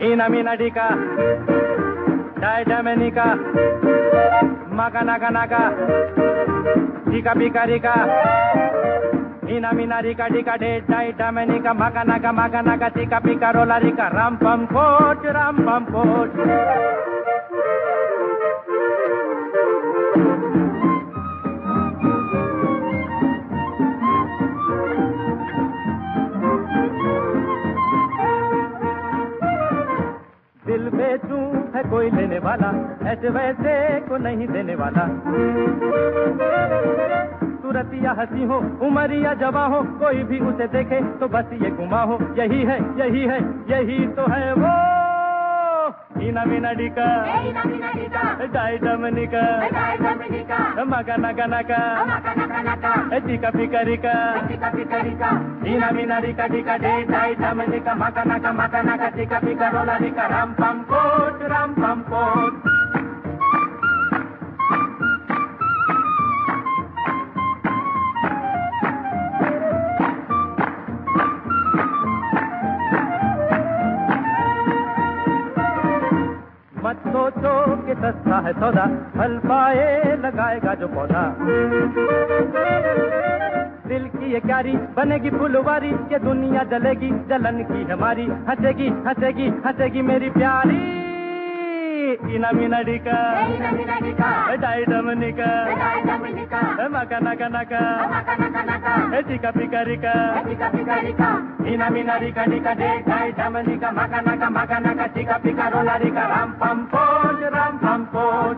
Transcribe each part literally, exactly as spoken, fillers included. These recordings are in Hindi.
Ina mina dika, dai dominica, maga naga naga, dika pika rika. Ina mina rika dika de dai dominica, maga naga maga naga, dika pika rola rika. Ram pam pot, ram pam pot. दिल बेचूं है कोई लेने वाला, ऐसे वैसे को नहीं देने वाला। सूरत या हंसी हो, उम्र या जवां हो, कोई भी उसे देखे तो बस ये गुमा हो। यही है, यही है, यही तो है वो। Ina mina dika, dai dominica, maga naga naga, dika pika rika. Ina mina rika dika de dai dominica, maga naga maga naga, dika pika rola rika. Ram pam pot, ram pam pot. मत सोचो कि सस्ता है सौदा, फल पाए लगाएगा जो पौधा। दिल की ये क्यारी बनेगी फुलवारी, ये दुनिया जलेगी जलन की हमारी। हंसेगी हंसेगी हंसेगी मेरी प्यारी। Ina mina dika, dai dominica, maga naga naga, dika pika rika. Ina mina rika dika de dai dominica, maga naga maga naga, dika pika rola rika. Ram pam pot, ram pam pot.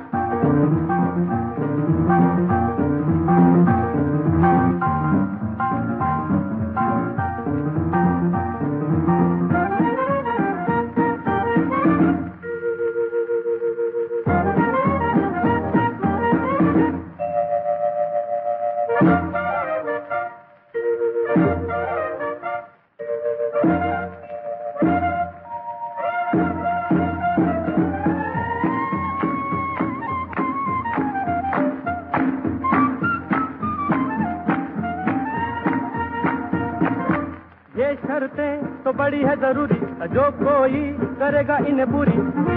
ये शर्तें तो बड़ी है जरूरी, जो कोई करेगा इन्हें पूरी।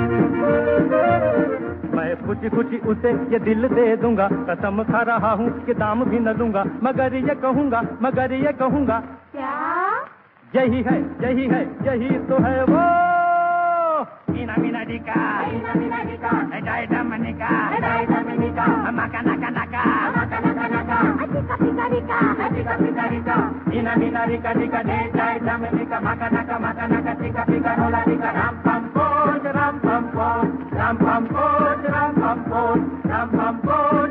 मैं खुशी खुशी उसे ये दिल दे दूंगा, कसम खा रहा हूँ कि दाम भी न दूंगा। मगर ये कहूँगा, मगर ये कहूँगा, क्या? यही है, यही है, यही तो है वो। Ina mina dika, dai dominica, maga naga naga, dika pika rika. Ina mina rika dika de dai dominica, maga naga maga naga, dika pika rola rika. Ram pam pot, ram pam pot, ram pam pot, ram pam pot, ram pam pot.